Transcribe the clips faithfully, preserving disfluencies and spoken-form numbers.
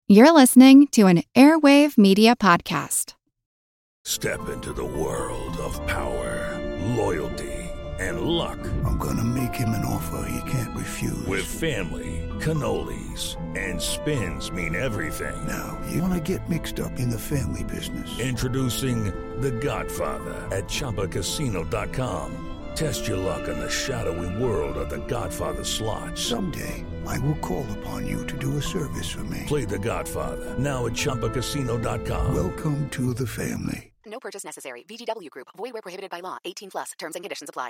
You're listening to an Airwave Media Podcast. Step into the world of power, loyalty, and luck. I'm gonna make him an offer he can't refuse. With family, cannolis, and spins mean everything. Now, you wanna get mixed up in the family business. Introducing The Godfather at Chumba Casino dot com. Test your luck in the shadowy world of The Godfather slot. Someday, I will call upon you to do a service for me. Play The Godfather, now at Chumba Casino dot com. Welcome to the family. No purchase necessary. V G W Group. Void where prohibited by law. eighteen plus. Terms and conditions apply.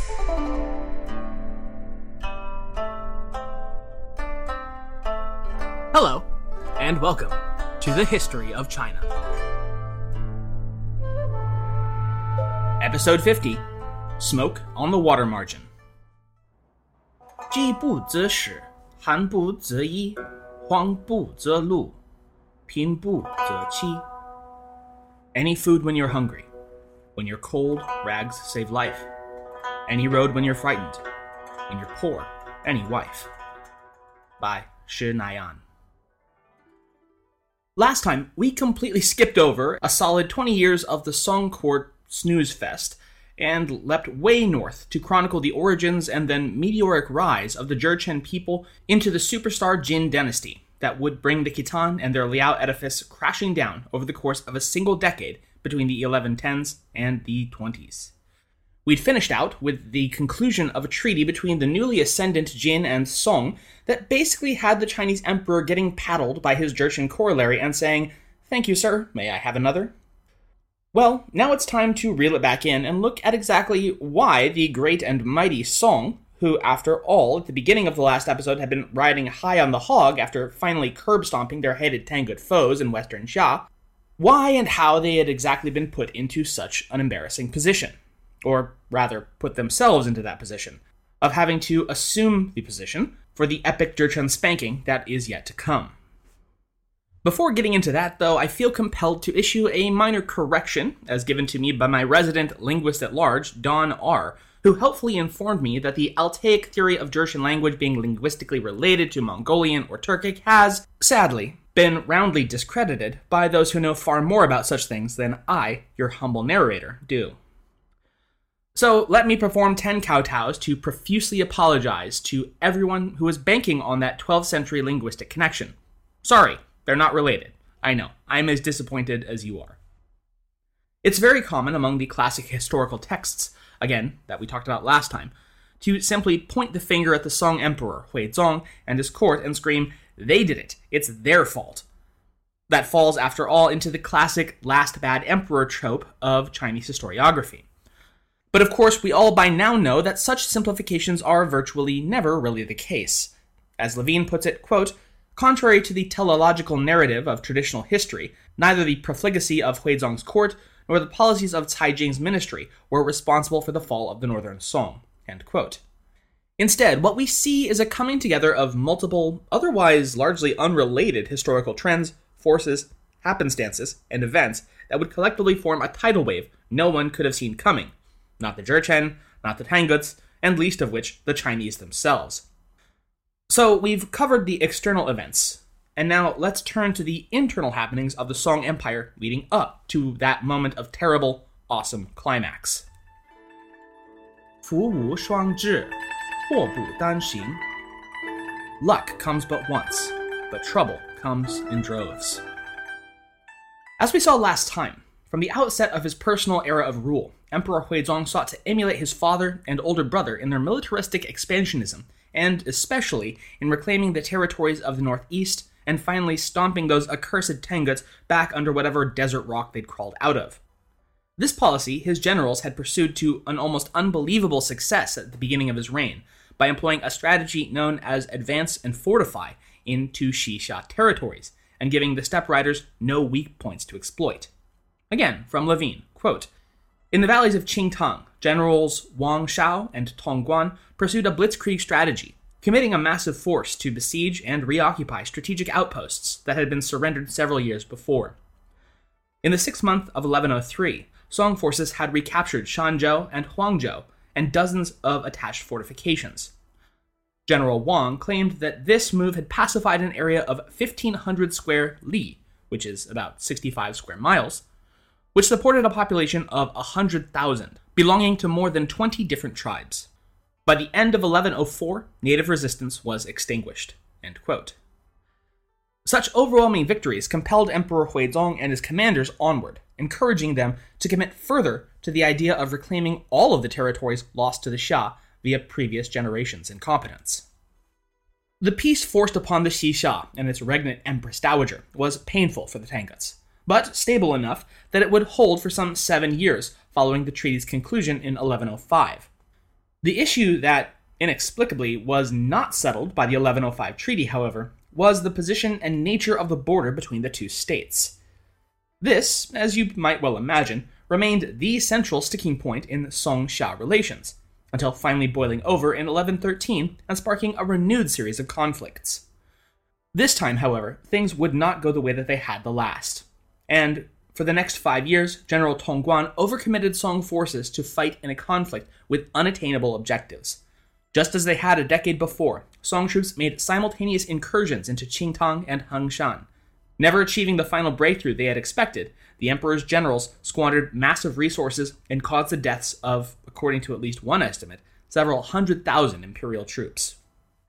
Hello, and welcome to the History of China. Episode fifty, Smoke on the Water Margin. 饥不择食，寒不择衣，荒不择路，贫不择妻。 Any food when you're hungry. When you're cold, rags save life. Any road when you're frightened. When you're poor, any wife. By Shi Naian. Last time, we completely skipped over a solid twenty years of the Song Court snooze fest and leapt way north to chronicle the origins and then meteoric rise of the Jurchen people into the superstar Jin dynasty that would bring the Khitan and their Liao edifice crashing down over the course of a single decade between the eleven tens and the twenties. We'd finished out with the conclusion of a treaty between the newly ascendant Jin and Song that basically had the Chinese emperor getting paddled by his Jurchen corollary and saying, "Thank you, sir, may I have another?" Well, now it's time to reel it back in and look at exactly why the great and mighty Song, who, after all, at the beginning of the last episode had been riding high on the hog after finally curb-stomping their hated Tangut foes in western Xia, why and how they had exactly been put into such an embarrassing position. Or, rather, put themselves into that position, of having to assume the position for the epic Jurchen spanking that is yet to come. Before getting into that, though, I feel compelled to issue a minor correction, as given to me by my resident linguist at large, Don R., who helpfully informed me that the Altaic theory of Jurchen language being linguistically related to Mongolian or Turkic has, sadly, been roundly discredited by those who know far more about such things than I, your humble narrator, do. So let me perform ten kowtows to profusely apologize to everyone who is banking on that twelfth century linguistic connection. Sorry, they're not related. I know, I'm as disappointed as you are. It's very common among the classic historical texts, again, that we talked about last time, to simply point the finger at the Song Emperor, Huizong, and his court and scream, "They did it, it's their fault." That falls, after all, into the classic last bad emperor trope of Chinese historiography. But of course, we all by now know that such simplifications are virtually never really the case. As Levine puts it, quote, "Contrary to the teleological narrative of traditional history, neither the profligacy of Huizong's court nor the policies of Cai Jing's ministry were responsible for the fall of the Northern Song." End quote. Instead, what we see is a coming together of multiple, otherwise largely unrelated historical trends, forces, happenstances, and events that would collectively form a tidal wave no one could have seen coming. Not the Jurchen, not the Tanguts, and least of which, the Chinese themselves. So we've covered the external events, and now let's turn to the internal happenings of the Song Empire leading up to that moment of terrible, awesome climax. 福无双至，祸不单行. Luck comes but once, but trouble comes in droves. As we saw last time, from the outset of his personal era of rule, Emperor Huizong sought to emulate his father and older brother in their militaristic expansionism, and especially in reclaiming the territories of the northeast and finally stomping those accursed Tanguts back under whatever desert rock they'd crawled out of. This policy his generals had pursued to an almost unbelievable success at the beginning of his reign, by employing a strategy known as advance and fortify into Xixia territories, and giving the steppe riders no weak points to exploit. Again, from Levine, quote, "In the valleys of Qingtang, generals Wang Shao and Tong Guan pursued a blitzkrieg strategy, committing a massive force to besiege and reoccupy strategic outposts that had been surrendered several years before. In the sixth month of eleven oh three, Song forces had recaptured Shanzhou and Huangzhou, and dozens of attached fortifications. General Wang claimed that this move had pacified an area of fifteen hundred square li, which is about sixty-five square miles, which supported a population of one hundred thousand, belonging to more than twenty different tribes. By the end of eleven oh four, native resistance was extinguished. End quote. Such overwhelming victories compelled Emperor Huizong and his commanders onward, encouraging them to commit further to the idea of reclaiming all of the territories lost to the Xia via previous generations' incompetence. The peace forced upon the Xia and its regnant Empress Dowager was painful for the Tanguts, but stable enough that it would hold for some seven years following the treaty's conclusion in eleven oh five. The issue that, inexplicably, was not settled by the eleven oh five treaty, however, was the position and nature of the border between the two states. This, as you might well imagine, remained the central sticking point in Song-Xia relations, until finally boiling over in eleven thirteen and sparking a renewed series of conflicts. This time, however, things would not go the way that they had the last, and for the next five years, General Tongguan overcommitted Song forces to fight in a conflict with unattainable objectives. Just as they had a decade before, Song troops made simultaneous incursions into Qingtang and Hengshan. Never achieving the final breakthrough they had expected, the emperor's generals squandered massive resources and caused the deaths of, according to at least one estimate, several hundred thousand imperial troops.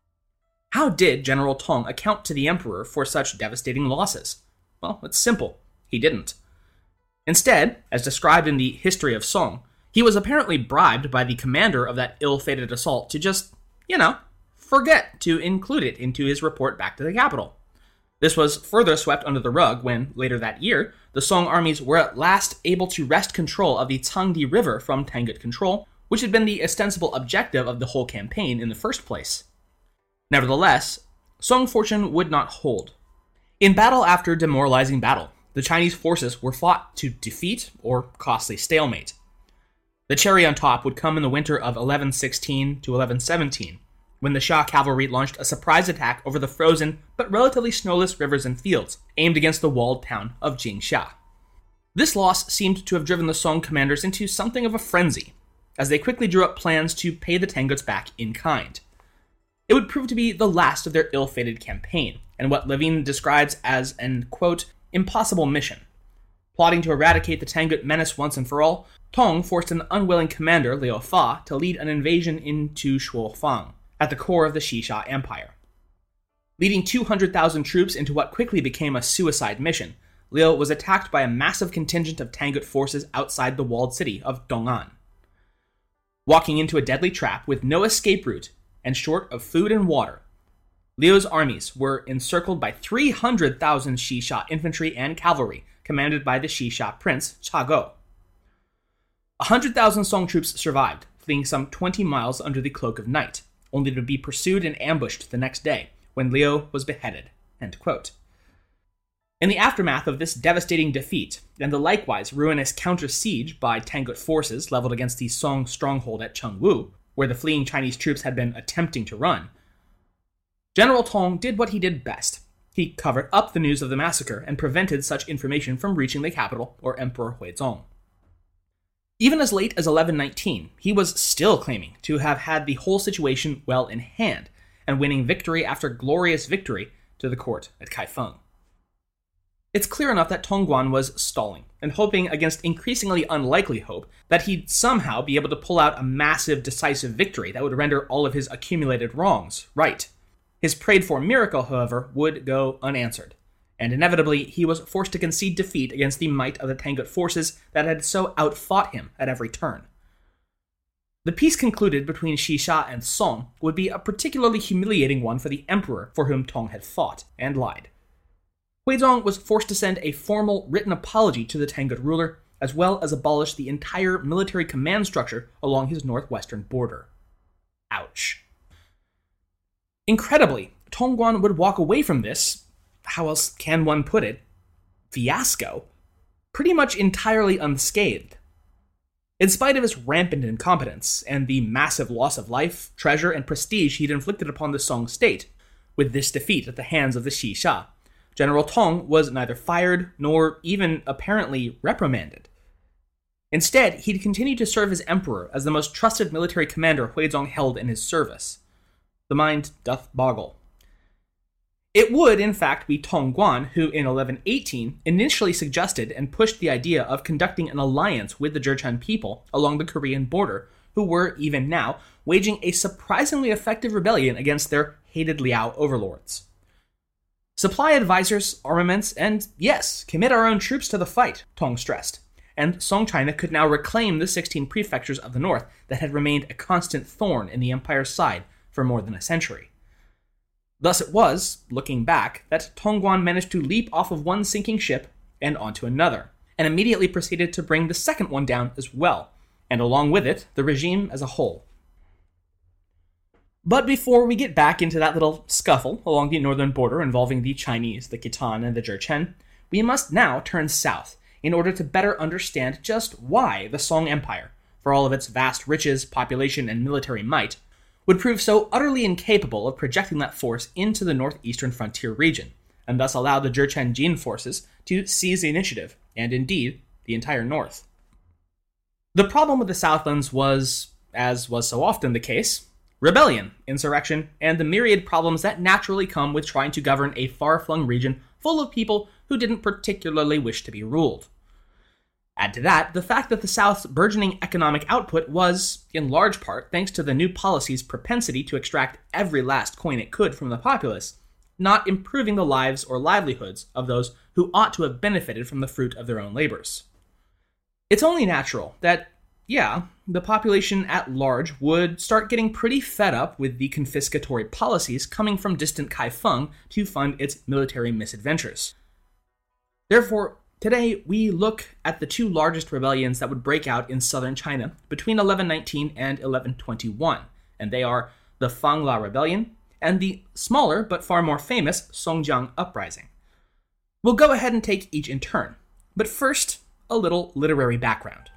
How did General Tong account to the emperor for such devastating losses? Well, it's simple. He didn't. Instead, as described in the History of Song, he was apparently bribed by the commander of that ill-fated assault to just, you know, forget to include it into his report back to the capital. This was further swept under the rug when, later that year, the Song armies were at last able to wrest control of the Changdi River from Tangut control, which had been the ostensible objective of the whole campaign in the first place. Nevertheless, Song fortune would not hold. In battle after demoralizing battle, the Chinese forces were fought to defeat or costly stalemate. The cherry on top would come in the winter of eleven sixteen to eleven seventeen, when the Xia cavalry launched a surprise attack over the frozen but relatively snowless rivers and fields, aimed against the walled town of Jingxia. This loss seemed to have driven the Song commanders into something of a frenzy, as they quickly drew up plans to pay the Tanguts back in kind. It would prove to be the last of their ill-fated campaign, and what Levine describes as an, quote, impossible mission. Plotting to eradicate the Tangut menace once and for all, Tong forced an unwilling commander, Liu Fa, to lead an invasion into Shuofang, at the core of the Xixia Empire. Leading two hundred thousand troops into what quickly became a suicide mission, Liu was attacked by a massive contingent of Tangut forces outside the walled city of Dong'an. Walking into a deadly trap with no escape route and short of food and water, Liu's armies were encircled by three hundred thousand Xixia infantry and cavalry, commanded by the Xixia prince, Chagou. one hundred thousand Song troops survived, fleeing some twenty miles under the cloak of night, only to be pursued and ambushed the next day, when Liu was beheaded. End quote. In the aftermath of this devastating defeat, and the likewise ruinous counter-siege by Tangut forces leveled against the Song stronghold at Chengwu, where the fleeing Chinese troops had been attempting to run, General Tong did what he did best. He covered up the news of the massacre and prevented such information from reaching the capital or Emperor Huizong. Even as late as eleven nineteen, he was still claiming to have had the whole situation well in hand, and winning victory after glorious victory to the court at Kaifeng. It's clear enough that Tongguan was stalling, and hoping against increasingly unlikely hope that he'd somehow be able to pull out a massive, decisive victory that would render all of his accumulated wrongs right. His prayed-for miracle, however, would go unanswered, and inevitably he was forced to concede defeat against the might of the Tangut forces that had so outfought him at every turn. The peace concluded between Xixia and Song would be a particularly humiliating one for the emperor for whom Tong had fought and lied. Huizong was forced to send a formal written apology to the Tangut ruler, as well as abolish the entire military command structure along his northwestern border. Ouch. Incredibly, Tongguan would walk away from this, how else can one put it, fiasco, pretty much entirely unscathed. In spite of his rampant incompetence and the massive loss of life, treasure, and prestige he'd inflicted upon the Song state, with this defeat at the hands of the Xixia, General Tong was neither fired nor even apparently reprimanded. Instead, he'd continued to serve as emperor as the most trusted military commander Huizong held in his service. The mind doth boggle. It would, in fact, be Tong Guan who, in eleven eighteen, initially suggested and pushed the idea of conducting an alliance with the Jurchen people along the Korean border, who were, even now, waging a surprisingly effective rebellion against their hated Liao overlords. Supply advisors, armaments, and, yes, commit our own troops to the fight, Tong stressed, and Song China could now reclaim the sixteen prefectures of the north that had remained a constant thorn in the empire's side for more than a century. Thus it was, looking back, that Tongguan managed to leap off of one sinking ship and onto another, and immediately proceeded to bring the second one down as well, and along with it, the regime as a whole. But before we get back into that little scuffle along the northern border involving the Chinese, the Khitan, and the Jurchen, we must now turn south in order to better understand just why the Song Empire, for all of its vast riches, population, and military might, would prove so utterly incapable of projecting that force into the northeastern frontier region, and thus allow the Jurchen Jin forces to seize the initiative, and indeed, the entire north. The problem with the Southlands was, as was so often the case, rebellion, insurrection, and the myriad problems that naturally come with trying to govern a far-flung region full of people who didn't particularly wish to be ruled. Add to that the fact that the South's burgeoning economic output was, in large part, thanks to the new policy's propensity to extract every last coin it could from the populace, not improving the lives or livelihoods of those who ought to have benefited from the fruit of their own labors. It's only natural that, yeah, the population at large would start getting pretty fed up with the confiscatory policies coming from distant Kaifeng to fund its military misadventures. Therefore, today, we look at the two largest rebellions that would break out in southern China between eleven nineteen and eleven twenty-one, and they are the Fangla Rebellion and the smaller but far more famous Songjiang Uprising. We'll go ahead and take each in turn, but first, a little literary background.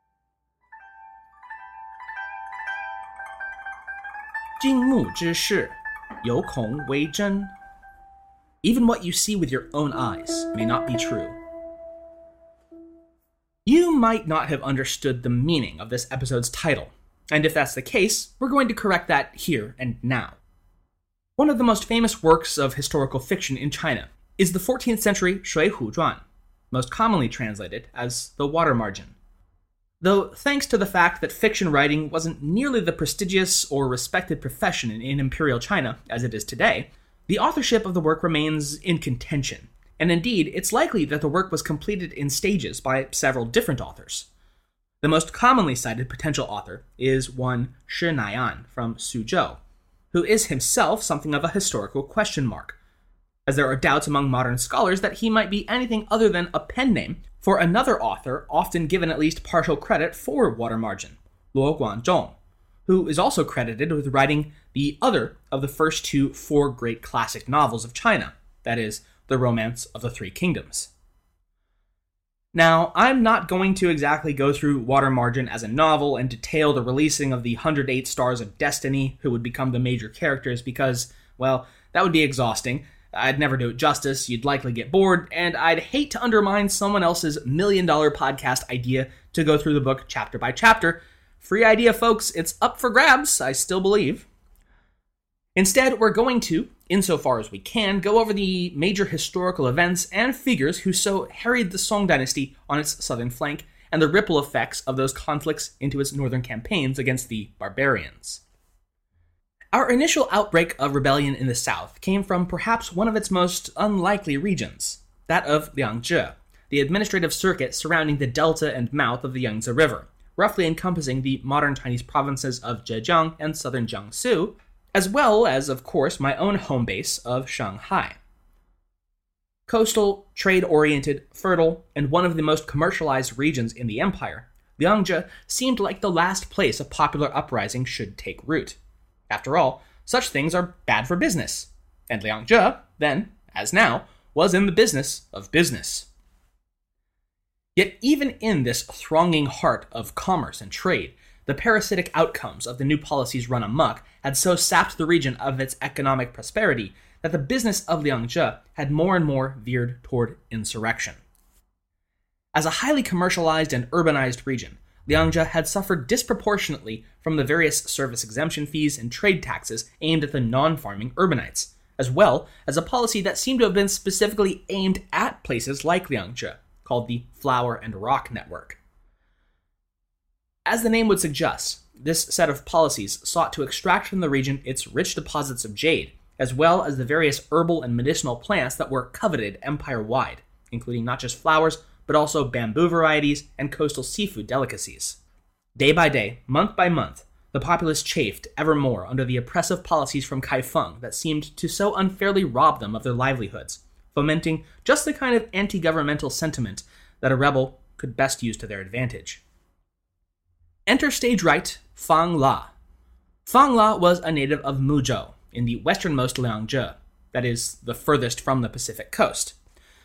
Jingmu zhi shi, you kong wei zhen. Even what you see with your own eyes may not be true. You might not have understood the meaning of this episode's title, and if that's the case, we're going to correct that here and now. One of the most famous works of historical fiction in China is the fourteenth century Shui Hu Zhuan, most commonly translated as The Water Margin. Though thanks to the fact that fiction writing wasn't nearly the prestigious or respected profession in, in imperial China as it is today, the authorship of the work remains in contention. And indeed, it's likely that the work was completed in stages by several different authors. The most commonly cited potential author is one Shi Nai'an from Suzhou, who is himself something of a historical question mark, as there are doubts among modern scholars that he might be anything other than a pen name for another author often given at least partial credit for Water Margin, Luo Guanzhong, who is also credited with writing the other of the first two four great classic novels of China, that is, The Romance of the Three Kingdoms. Now, I'm not going to exactly go through Water Margin as a novel and detail the releasing of the one hundred eight Stars of Destiny, who would become the major characters, because, well, that would be exhausting. I'd never do it justice, you'd likely get bored, and I'd hate to undermine someone else's million-dollar podcast idea to go through the book chapter by chapter. Free idea, folks, it's up for grabs, I still believe. Instead, we're going to, insofar as we can, go over the major historical events and figures who so harried the Song dynasty on its southern flank, and the ripple effects of those conflicts into its northern campaigns against the barbarians. Our initial outbreak of rebellion in the south came from perhaps one of its most unlikely regions, that of Liangzhi, the administrative circuit surrounding the delta and mouth of the Yangtze River, roughly encompassing the modern Chinese provinces of Zhejiang and southern Jiangsu, as well as, of course, my own home base of Shanghai. Coastal, trade-oriented, fertile, and one of the most commercialized regions in the empire, Liangzhi seemed like the last place a popular uprising should take root. After all, such things are bad for business, and Liangzhi, then, as now, was in the business of business. Yet even in this thronging heart of commerce and trade, the parasitic outcomes of the new policies run amok had so sapped the region of its economic prosperity that the business of Liangzhi had more and more veered toward insurrection. As a highly commercialized and urbanized region, Liangzhi had suffered disproportionately from the various service exemption fees and trade taxes aimed at the non-farming urbanites, as well as a policy that seemed to have been specifically aimed at places like Liangzhi, called the Flour and Rock Network. As the name would suggest, this set of policies sought to extract from the region its rich deposits of jade, as well as the various herbal and medicinal plants that were coveted empire-wide, including not just flowers, but also bamboo varieties and coastal seafood delicacies. Day by day, month by month, the populace chafed ever more under the oppressive policies from Kaifeng that seemed to so unfairly rob them of their livelihoods, fomenting just the kind of anti-governmental sentiment that a rebel could best use to their advantage. Enter stage right, Fang La. Fang La was a native of Muzhou, in the westernmost Liangzhi, that is, the furthest from the Pacific coast.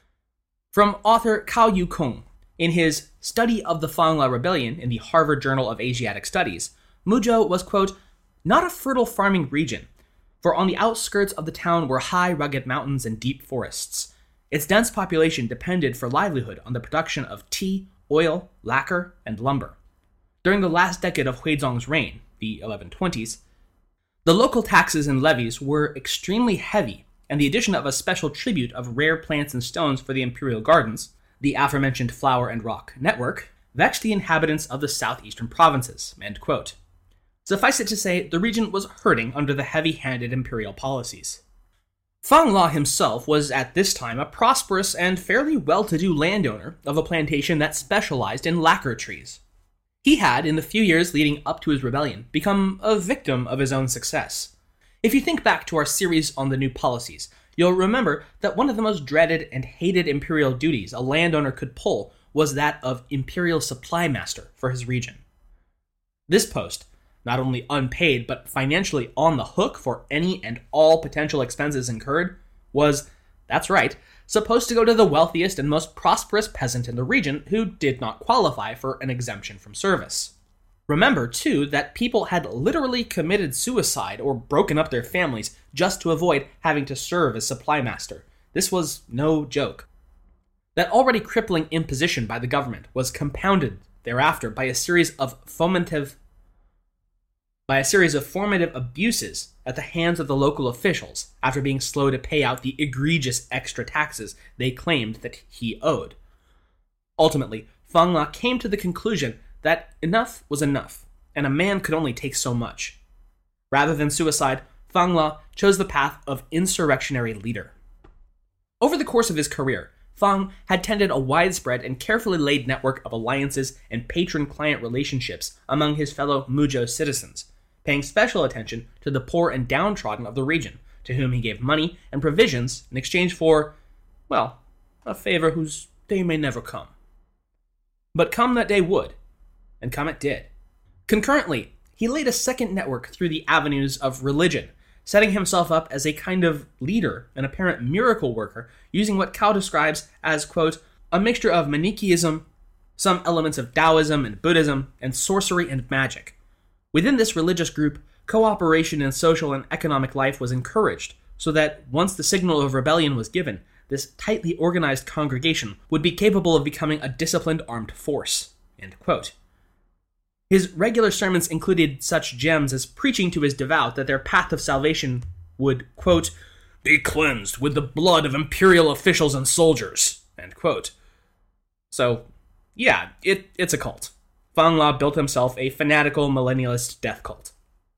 From author Cao Yukong, in his Study of the Fang La Rebellion in the Harvard Journal of Asiatic Studies, Muzhou was, quote, not a fertile farming region, for on the outskirts of the town were high, rugged mountains and deep forests. Its dense population depended for livelihood on the production of tea, oil, lacquer, and lumber. During the last decade of Huizong's reign, the eleven twenties, the local taxes and levies were extremely heavy, and the addition of a special tribute of rare plants and stones for the imperial gardens, the aforementioned Flour and Rock Network, vexed the inhabitants of the southeastern provinces, end quote. Suffice it to say, the region was hurting under the heavy-handed imperial policies. Fang La himself was at this time a prosperous and fairly well-to-do landowner of a plantation that specialized in lacquer trees. He had, in the few years leading up to his rebellion, become a victim of his own success. If you think back to our series on the new policies, you'll remember that one of the most dreaded and hated imperial duties a landowner could pull was that of imperial supply master for his region. This post, not only unpaid but financially on the hook for any and all potential expenses incurred, was, that's right, supposed to go to the wealthiest and most prosperous peasant in the region who did not qualify for an exemption from service. Remember, too, that people had literally committed suicide or broken up their families just to avoid having to serve as supply master. This was no joke. That already crippling imposition by the government was compounded thereafter by a series of fomentive by a series of formative abuses at the hands of the local officials after being slow to pay out the egregious extra taxes they claimed that he owed. Ultimately, Fang La came to the conclusion that enough was enough, and a man could only take so much. Rather than suicide, Fang La chose the path of insurrectionary leader. Over the course of his career, Fang had tended a widespread and carefully laid network of alliances and patron-client relationships among his fellow Muzhou citizens, paying special attention to the poor and downtrodden of the region, to whom he gave money and provisions in exchange for, well, a favor whose day may never come. But come that day would, and come it did. Concurrently, he laid a second network through the avenues of religion, setting himself up as a kind of leader and apparent miracle worker, using what Cao describes as, quote, a mixture of Manichaeism, some elements of Taoism and Buddhism, and sorcery and magic. Within this religious group, cooperation in social and economic life was encouraged, so that once the signal of rebellion was given, this tightly organized congregation would be capable of becoming a disciplined armed force, end quote. His regular sermons included such gems as preaching to his devout that their path of salvation would, quote, be cleansed with the blood of imperial officials and soldiers, end quote. So, yeah, it, it's a cult. Fang La built himself a fanatical millennialist death cult.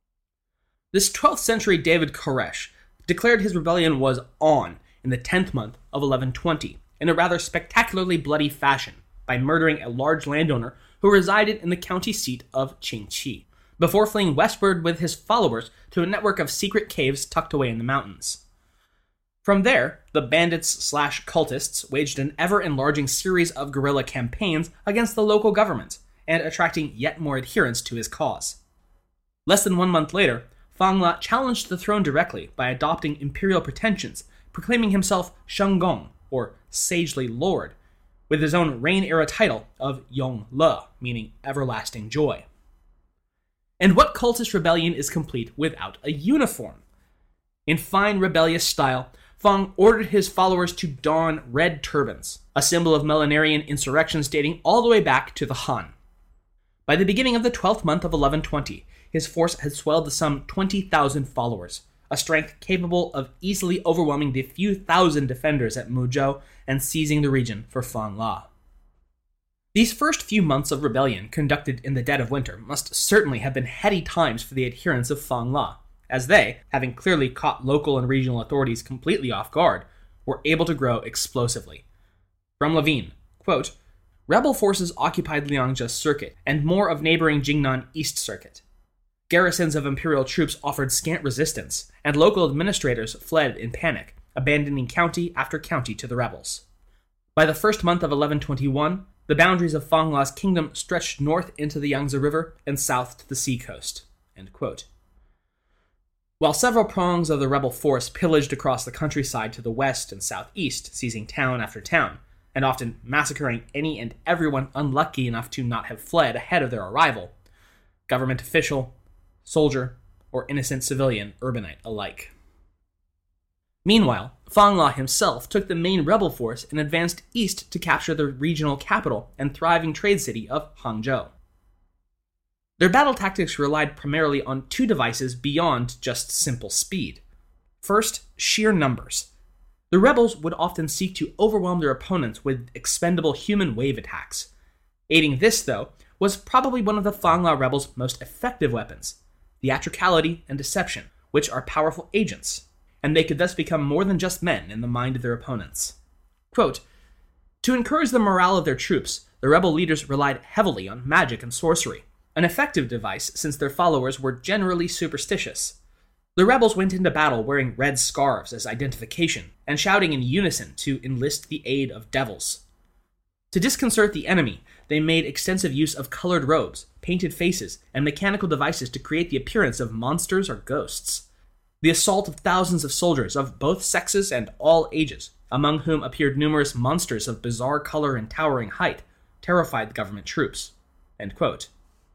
This twelfth century David Koresh declared his rebellion was on in the tenth month of eleven twenty in a rather spectacularly bloody fashion by murdering a large landowner who resided in the county seat of Qingqi, before fleeing westward with his followers to a network of secret caves tucked away in the mountains. From there, the bandits slash cultists waged an ever-enlarging series of guerrilla campaigns against the local government, and attracting yet more adherents to his cause. Less than one month later, Fang La challenged the throne directly by adopting imperial pretensions, proclaiming himself Shenggong, or Sagely Lord, with his own reign-era title of Yong Le, meaning everlasting joy. And what cultist rebellion is complete without a uniform? In fine rebellious style, Fang ordered his followers to don red turbans, a symbol of millenarian insurrections dating all the way back to the Han. By the beginning of the twelfth month of eleven twenty, his force had swelled to some twenty thousand followers, a strength capable of easily overwhelming the few thousand defenders at Muzhou and seizing the region for Fang La. These first few months of rebellion, conducted in the dead of winter, must certainly have been heady times for the adherents of Fang La, as they, having clearly caught local and regional authorities completely off guard, were able to grow explosively. From Levine, quote, "Rebel forces occupied Liangzhe Circuit and more of neighboring Jingnan East Circuit. Garrisons of imperial troops offered scant resistance, and local administrators fled in panic, abandoning county after county to the rebels. By the first month of eleven twenty-one, the boundaries of Fang La's kingdom stretched north into the Yangtze River and south to the sea coast." End quote. While several prongs of the rebel force pillaged across the countryside to the west and southeast, seizing town after town, and often massacring any and everyone unlucky enough to not have fled ahead of their arrival, government official, soldier, or innocent civilian urbanite alike. Meanwhile, Fang La himself took the main rebel force and advanced east to capture the regional capital and thriving trade city of Hangzhou. Their battle tactics relied primarily on two devices beyond just simple speed. First, sheer numbers. The rebels would often seek to overwhelm their opponents with expendable human wave attacks. Aiding this, though, was probably one of the Fang La rebels' most effective weapons, theatricality and deception, which are powerful agents, and they could thus become more than just men in the mind of their opponents. Quote, "To encourage the morale of their troops, the rebel leaders relied heavily on magic and sorcery, an effective device since their followers were generally superstitious. The rebels went into battle wearing red scarves as identification and shouting in unison to enlist the aid of devils. To disconcert the enemy, they made extensive use of colored robes, painted faces, and mechanical devices to create the appearance of monsters or ghosts. The assault of thousands of soldiers of both sexes and all ages, among whom appeared numerous monsters of bizarre color and towering height, terrified the government troops." End quote.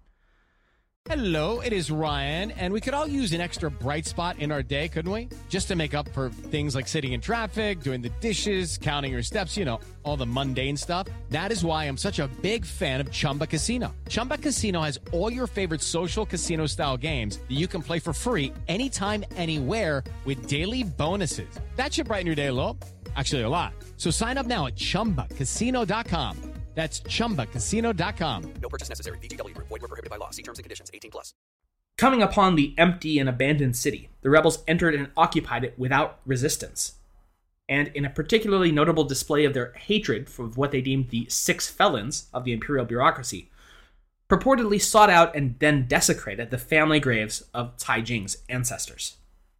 Hello, it is Ryan, and we could all use an extra bright spot in our day, couldn't we? Just to make up for things like sitting in traffic, doing the dishes, counting your steps, you know, all the mundane stuff. That is why I'm such a big fan of Chumba Casino. Chumba Casino has all your favorite social casino-style games that you can play for free anytime, anywhere with daily bonuses. That should brighten your day a little. Actually, a lot. So sign up now at chumba casino dot com. That's chumba casino dot com. No purchase necessary. V G W Group. Void where prohibited by law. See terms and conditions. eighteen plus. Coming upon the empty and abandoned city, the rebels entered and occupied it without resistance. And in a particularly notable display of their hatred for what they deemed the six felons of the imperial bureaucracy, purportedly sought out and then desecrated the family graves of Cai Jing's ancestors.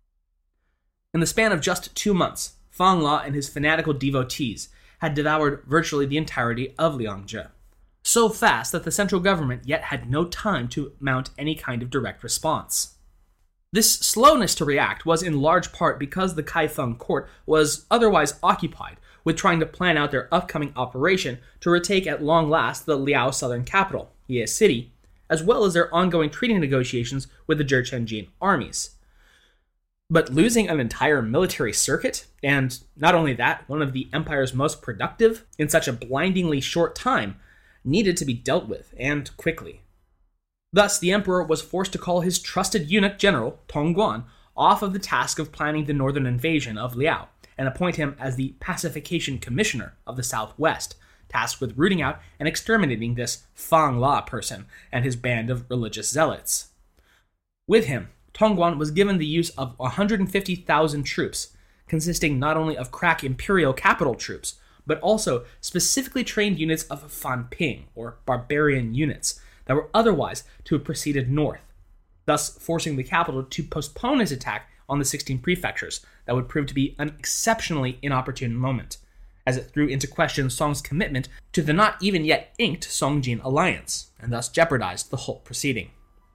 In the span of just two months, Fang La and his fanatical devotees had devoured virtually the entirety of Liangzhe, so fast that the central government yet had no time to mount any kind of direct response. This slowness to react was in large part because the Kaifeng court was otherwise occupied with trying to plan out their upcoming operation to retake at long last the Liao southern capital, Ye City, as well as their ongoing treaty negotiations with the Jurchenjin armies. But losing an entire military circuit, and not only that, one of the empire's most productive, in such a blindingly short time, needed to be dealt with, and quickly. Thus, the emperor was forced to call his trusted eunuch general, Tong Guan, off of the task of planning the northern invasion of Liao, and appoint him as the pacification commissioner of the southwest, tasked with rooting out and exterminating this Fang La person and his band of religious zealots. With him, Tong Guan was given the use of one hundred fifty thousand troops, consisting not only of crack imperial capital troops, but also specifically trained units of Fan Ping, or barbarian units, that were otherwise to have proceeded north, thus forcing the capital to postpone its attack on the sixteen prefectures that would prove to be an exceptionally inopportune moment, as it threw into question Song's commitment to the not even yet inked Song-Jin alliance, and thus jeopardized the whole proceeding.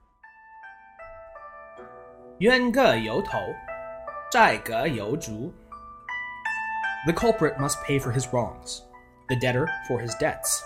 冤各有头，债各有主. The culprit must pay for his wrongs, the debtor for his debts.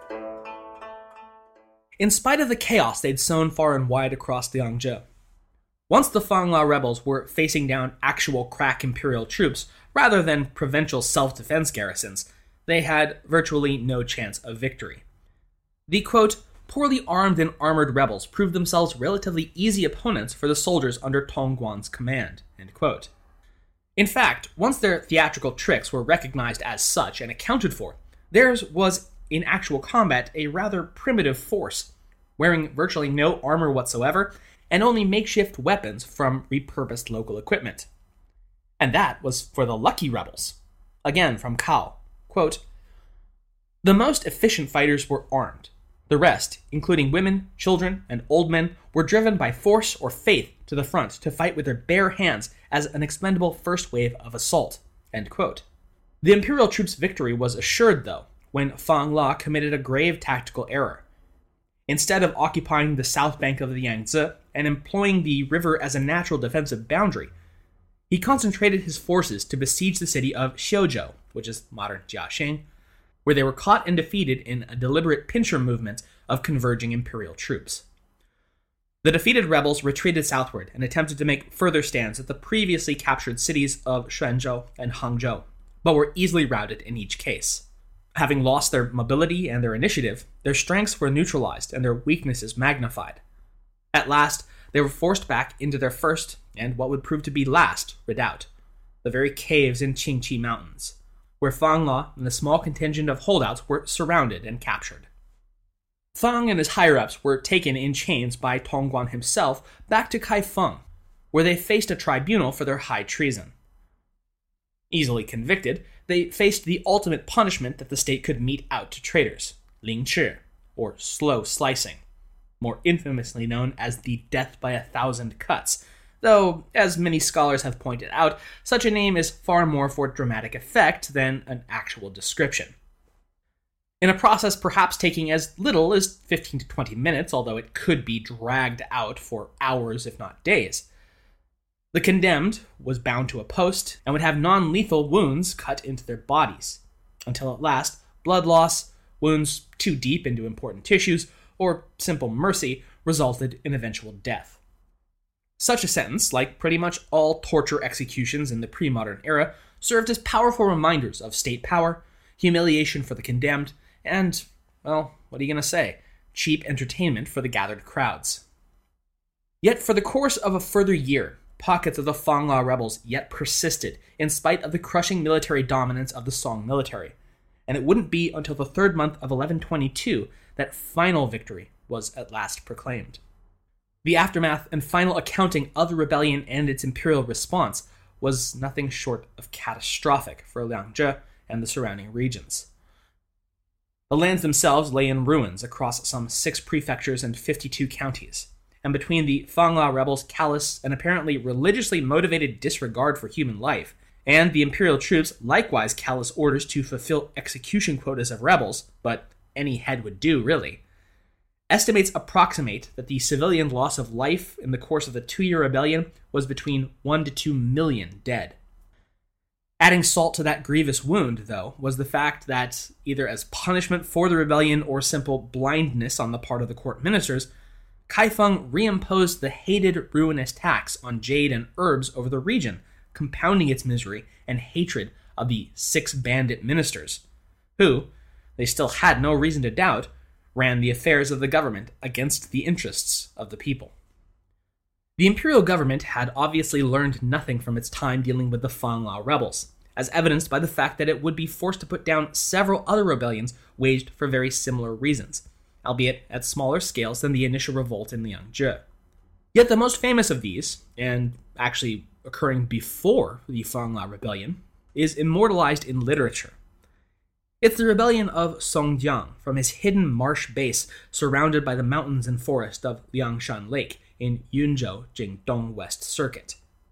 In spite of the chaos they'd sown far and wide across Liangzhe, once the Fang La rebels were facing down actual crack imperial troops rather than provincial self-defense garrisons, they had virtually no chance of victory. The, quote, poorly armed and armored rebels proved themselves relatively easy opponents for the soldiers under Tongguan's command." End quote. In fact, once their theatrical tricks were recognized as such and accounted for, theirs was, in actual combat, a rather primitive force, wearing virtually no armor whatsoever, and only makeshift weapons from repurposed local equipment. And that was for the lucky rebels. Again from Cao, quote, "The most efficient fighters were armed. The rest, including women, children, and old men, were driven by force or faith to the front to fight with their bare hands as an expendable first wave of assault." End quote. The imperial troops' victory was assured, though, when Fang La committed a grave tactical error. Instead of occupying the south bank of the Yangtze and employing the river as a natural defensive boundary, he concentrated his forces to besiege the city of Xiuzhou, which is modern Jiaxing, where they were caught and defeated in a deliberate pincer movement of converging imperial troops. The defeated rebels retreated southward and attempted to make further stands at the previously captured cities of Xuanzhou and Hangzhou, but were easily routed in each case. Having lost their mobility and their initiative, their strengths were neutralized and their weaknesses magnified. At last, they were forced back into their first, and what would prove to be last, redoubt, the very caves in Qingqi Mountains, where Fang La and a small contingent of holdouts were surrounded and captured. Fang and his higher-ups were taken in chains by Tongguan himself back to Kaifeng, where they faced a tribunal for their high treason. Easily convicted, they faced the ultimate punishment that the state could mete out to traitors, Ling Chi, or slow slicing, more infamously known as the death by a thousand cuts, though, as many scholars have pointed out, such a name is far more for dramatic effect than an actual description. In a process perhaps taking as little as fifteen to twenty minutes, although it could be dragged out for hours if not days, the condemned was bound to a post and would have non-lethal wounds cut into their bodies, until at last blood loss, wounds too deep into important tissues, or simple mercy resulted in eventual death. Such a sentence, like pretty much all torture executions in the pre-modern era, served as powerful reminders of state power, humiliation for the condemned, and, well, what are you going to say, cheap entertainment for the gathered crowds. Yet for the course of a further year, pockets of the Fang La rebels yet persisted in spite of the crushing military dominance of the Song military, and it wouldn't be until the third month of eleven twenty-two that final victory was at last proclaimed. The aftermath and final accounting of the rebellion and its imperial response was nothing short of catastrophic for Liangzhe and the surrounding regions. The lands themselves lay in ruins across some six prefectures and fifty-two counties, and between the Fang La rebels' callous and apparently religiously motivated disregard for human life, and the imperial troops' likewise callous orders to fulfill execution quotas of rebels, but any head would do, really, estimates approximate that the civilian loss of life in the course of the two-year rebellion was between one to two million dead. Adding salt to that grievous wound, though, was the fact that, either as punishment for the rebellion or simple blindness on the part of the court ministers, Kaifeng reimposed the hated ruinous tax on jade and herbs over the region, compounding its misery and hatred of the six bandit ministers, who, they still had no reason to doubt, ran the affairs of the government against the interests of the people. The imperial government had obviously learned nothing from its time dealing with the Fang La rebels, as evidenced by the fact that it would be forced to put down several other rebellions waged for very similar reasons, albeit at smaller scales than the initial revolt in Liangzhe. Yet the most famous of these, and actually occurring before the Fang La rebellion, is immortalized in literature. It's the rebellion of Songjiang from his hidden marsh base surrounded by the mountains and forest of Liangshan Lake in Yunzhou, Jingdong West Circuit.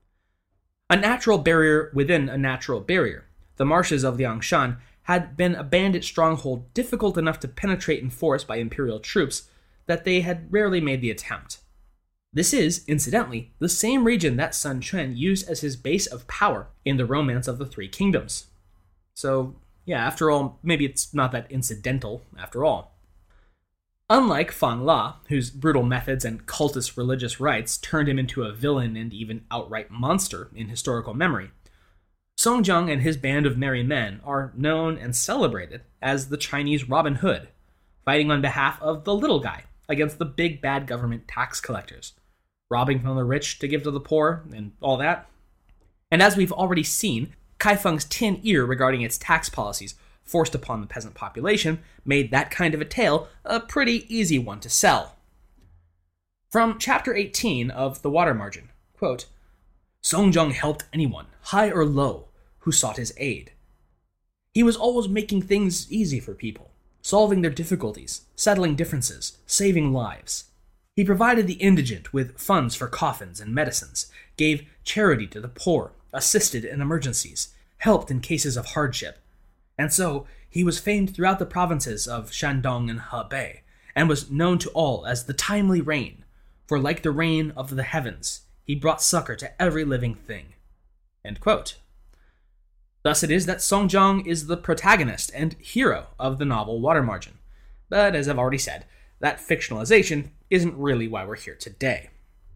A natural barrier within a natural barrier, the marshes of Liangshan had been a bandit stronghold difficult enough to penetrate in force by imperial troops that they had rarely made the attempt. This is, incidentally, the same region that Sun Quan used as his base of power in the Romance of the Three Kingdoms. So, yeah, after all, maybe it's not that incidental, after all. Unlike Fang La, whose brutal methods and cultist religious rites turned him into a villain and even outright monster in historical memory, Songjiang and his band of merry men are known and celebrated as the Chinese Robin Hood, fighting on behalf of the little guy against the big bad government tax collectors, robbing from the rich to give to the poor, and all that. And as we've already seen, Kaifeng's tin ear regarding its tax policies forced upon the peasant population made that kind of a tale a pretty easy one to sell. From chapter eighteen of The Water Margin, quote, Song Jiang helped anyone, high or low, who sought his aid. He was always making things easy for people, solving their difficulties, settling differences, saving lives. He provided the indigent with funds for coffins and medicines, gave charity to the poor, assisted in emergencies, helped in cases of hardship. And so, he was famed throughout the provinces of Shandong and Hebei, and was known to all as the timely rain, for like the rain of the heavens, he brought succor to every living thing. End quote. Thus it is that Song Jiang is the protagonist and hero of the novel Water Margin. But as I've already said, that fictionalization isn't really why we're here today.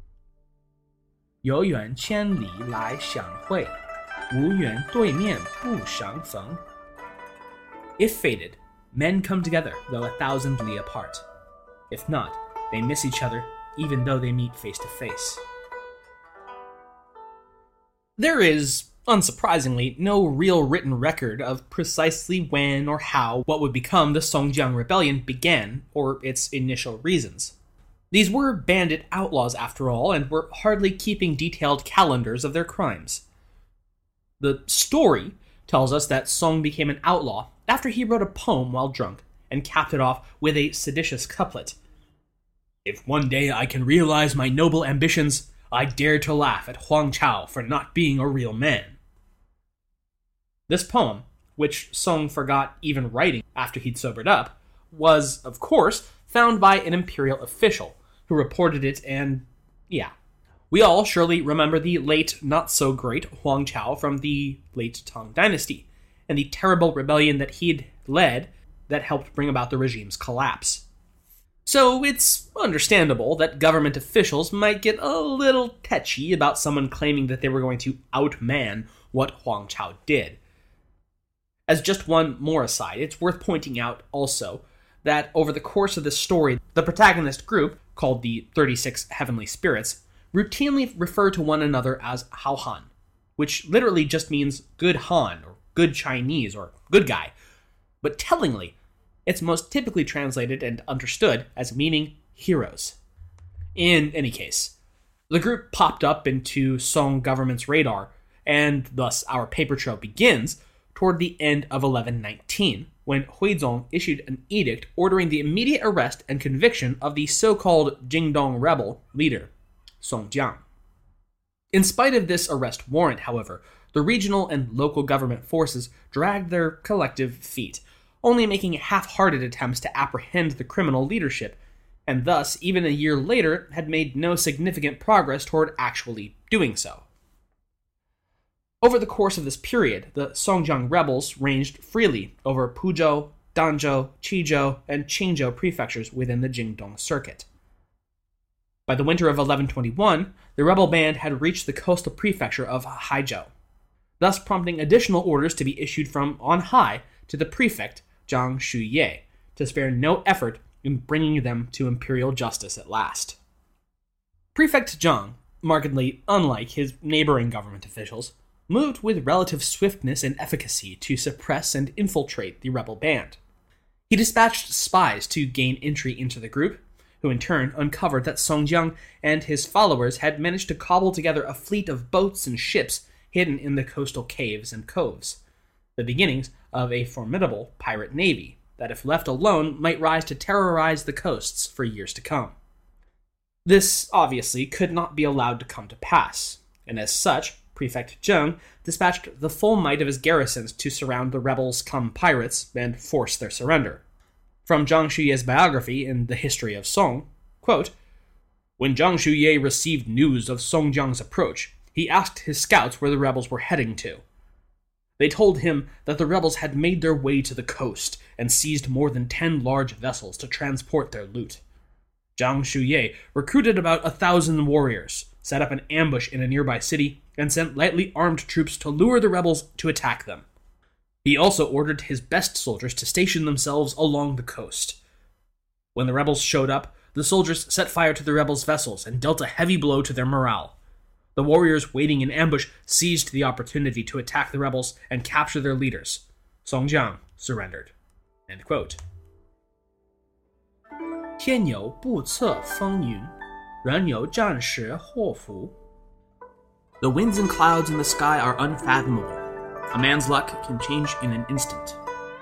有缘千里来相会，无缘对面不相逢. If fated, men come together, though a thousand li apart. If not, they miss each other, even though they meet face to face. There is, unsurprisingly, no real written record of precisely when or how what would become the Songjiang Rebellion began, or its initial reasons. These were bandit outlaws, after all, and were hardly keeping detailed calendars of their crimes. The story tells us that Song became an outlaw after he wrote a poem while drunk, and capped it off with a seditious couplet. If one day I can realize my noble ambitions, I dare to laugh at Huang Chao for not being a real man. This poem, which Song forgot even writing after he'd sobered up, was, of course, found by an imperial official, who reported it and, yeah. We all surely remember the late, not-so-great Huang Chao from the late Tang Dynasty, and the terrible rebellion that he'd led that helped bring about the regime's collapse. So it's understandable that government officials might get a little tetchy about someone claiming that they were going to outman what Huang Chao did. As just one more aside, it's worth pointing out also that over the course of this story, the protagonist group, called the thirty-six Heavenly Spirits, routinely refer to one another as Hao Han, which literally just means good Han, or good Chinese, or good guy. But tellingly, it's most typically translated and understood as meaning heroes. In any case, the group popped up into Song government's radar, and thus our paper trail begins toward the end of eleven nineteen, when Huizong issued an edict ordering the immediate arrest and conviction of the so-called Jingdong rebel leader, Song Jiang. In spite of this arrest warrant, however, the regional and local government forces dragged their collective feet, only making half-hearted attempts to apprehend the criminal leadership, and thus, even a year later, had made no significant progress toward actually doing so. Over the course of this period, the Songjiang rebels ranged freely over Puzhou, Danzhou, Qizhou, and Qingzhou prefectures within the Jingdong circuit. By the winter of eleven twenty-one, the rebel band had reached the coastal prefecture of Haizhou, thus prompting additional orders to be issued from on high to the prefect, Zhang Shuye, to spare no effort in bringing them to imperial justice at last. Prefect Zhang, markedly unlike his neighboring government officials, moved with relative swiftness and efficacy to suppress and infiltrate the rebel band. He dispatched spies to gain entry into the group, who in turn uncovered that Songjiang and his followers had managed to cobble together a fleet of boats and ships hidden in the coastal caves and coves, the beginnings of a formidable pirate navy that, if left alone, might rise to terrorize the coasts for years to come. This, obviously, could not be allowed to come to pass, and as such, Prefect Zheng dispatched the full might of his garrisons to surround the rebels-come-pirates and force their surrender. From Zhang Shuye's biography in The History of Song, quote, When Zhang Shuye received news of Songjiang's approach, he asked his scouts where the rebels were heading to. They told him that the rebels had made their way to the coast and seized more than ten large vessels to transport their loot. Zhang Shuye recruited about a thousand warriors, set up an ambush in a nearby city, and sent lightly armed troops to lure the rebels to attack them. He also ordered his best soldiers to station themselves along the coast. When the rebels showed up, the soldiers set fire to the rebels' vessels and dealt a heavy blow to their morale. The warriors waiting in ambush seized the opportunity to attack the rebels and capture their leaders. Song Jiang surrendered. End quote. 天有不测风云，人有战时祸福. The winds and clouds in the sky are unfathomable. A man's luck can change in an instant.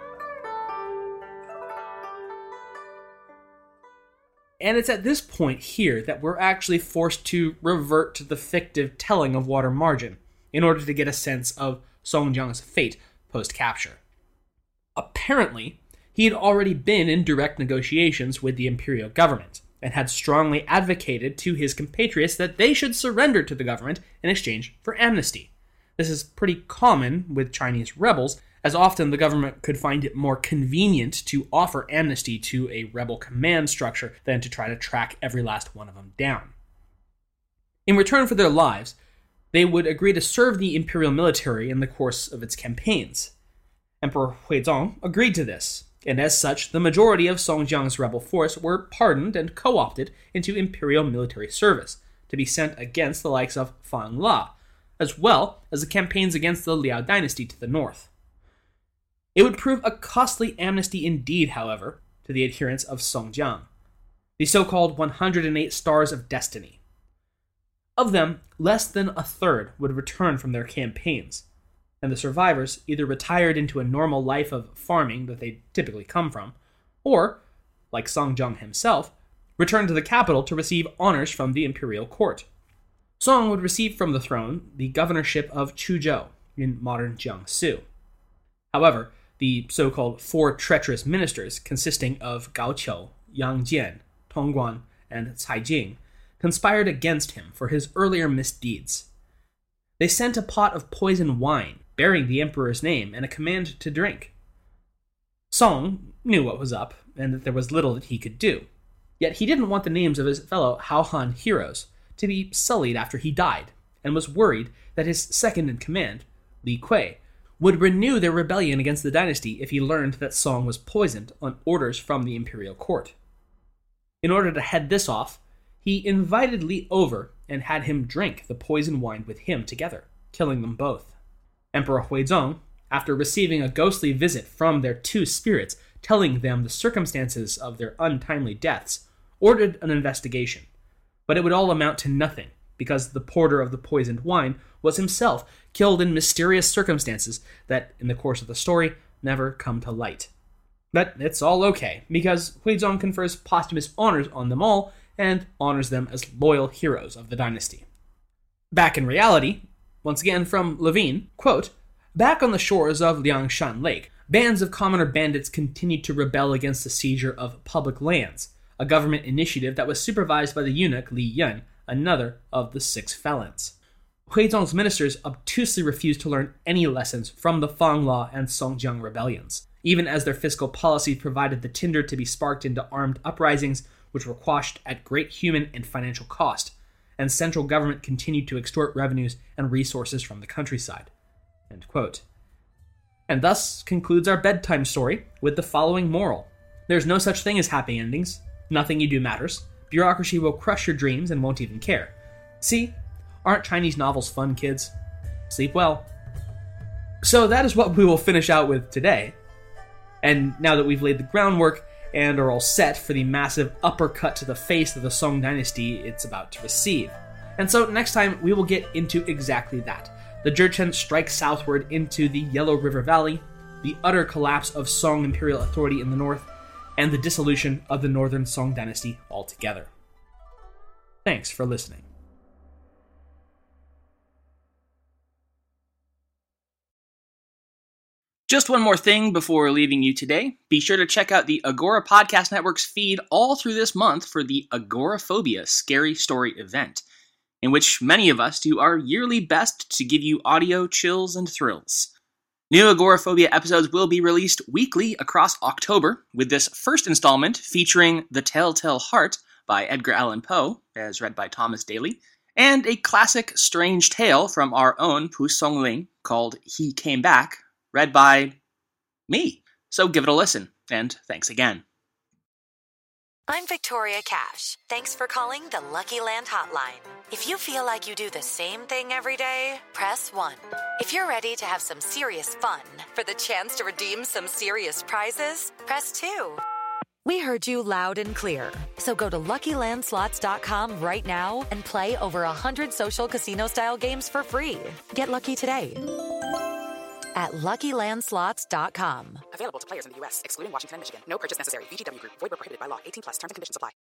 And it's at this point here that we're actually forced to revert to the fictive telling of Water Margin in order to get a sense of Song Jiang's fate post-capture. Apparently, he had already been in direct negotiations with the imperial government and had strongly advocated to his compatriots that they should surrender to the government in exchange for amnesty. This is pretty common with Chinese rebels, as often the government could find it more convenient to offer amnesty to a rebel command structure than to try to track every last one of them down. In return for their lives, they would agree to serve the imperial military in the course of its campaigns. Emperor Huizong agreed to this, and as such, the majority of Song Jiang's rebel force were pardoned and co-opted into imperial military service, to be sent against the likes of Fang La, as well as the campaigns against the Liao dynasty to the north. It would prove a costly amnesty indeed, however, to the adherents of Song Jiang, the so-called one hundred eight Stars of Destiny. Of them, less than a third would return from their campaigns, and the survivors either retired into a normal life of farming that they typically come from, or, like Song Jiang himself, returned to the capital to receive honors from the imperial court. Song would receive from the throne the governorship of Chuzhou in modern Jiangsu. However, the so-called Four Treacherous Ministers, consisting of Gao Qiu, Yang Jian, Tong Guan, and Cai Jing, conspired against him for his earlier misdeeds. They sent a pot of poisoned wine, bearing the emperor's name and a command to drink. Song knew what was up, and that there was little that he could do. Yet he didn't want the names of his fellow Haohan heroes to be sullied after he died, and was worried that his second-in-command, Li Kui, would renew their rebellion against the dynasty if he learned that Song was poisoned on orders from the imperial court. In order to head this off, he invited Li over and had him drink the poisoned wine with him together, killing them both. Emperor Huizong, after receiving a ghostly visit from their two spirits telling them the circumstances of their untimely deaths, ordered an investigation. But it would all amount to nothing, because the porter of the poisoned wine was himself killed in mysterious circumstances that, in the course of the story, never come to light. But it's all okay, because Huizong confers posthumous honors on them all, and honors them as loyal heroes of the dynasty. Back in reality, once again from Levine, quote, back on the shores of Liangshan Lake, bands of commoner bandits continued to rebel against the seizure of public lands, a government initiative that was supervised by the eunuch Li Yan, another of the six felons. Huizong's ministers obtusely refused to learn any lessons from the Fang La and Song Jiang rebellions, even as their fiscal policy provided the tinder to be sparked into armed uprisings which were quashed at great human and financial cost, and central government continued to extort revenues and resources from the countryside. End quote. And thus concludes our bedtime story with the following moral. There's no such thing as happy endings. Nothing you do matters. Bureaucracy will crush your dreams and won't even care. See? Aren't Chinese novels fun, kids? Sleep well. So that is what we will finish out with today. And now that we've laid the groundwork and are all set for the massive uppercut to the face of the Song dynasty it's about to receive. And so next time we will get into exactly that. The Jurchen strike southward into the Yellow River Valley, the utter collapse of Song imperial authority in the north, and the dissolution of the northern Song dynasty altogether. Thanks for listening. Just one more thing before leaving you today. Be sure to check out the Agora Podcast Network's feed all through this month for the Agoraphobia Scary Story event, in which many of us do our yearly best to give you audio chills and thrills. New Agoraphobia episodes will be released weekly across October, with this first installment featuring The Telltale Heart by Edgar Allan Poe, as read by Thomas Daly, and a classic strange tale from our own Pu Songling called He Came Back, read by me. So give it a listen, and thanks again. I'm Victoria Cash. Thanks for calling the Lucky Land Hotline. If you feel like you do the same thing every day, press one. If you're ready to have some serious fun for the chance to redeem some serious prizes, press two. We heard you loud and clear. So go to Lucky Land Slots dot com right now and play over one hundred social casino-style games for free. Get lucky today at Lucky Land Slots dot com. Available to players in the U S, excluding Washington and Michigan. No purchase necessary. V G W Group. Void where prohibited by law. eighteen plus. Terms and conditions apply.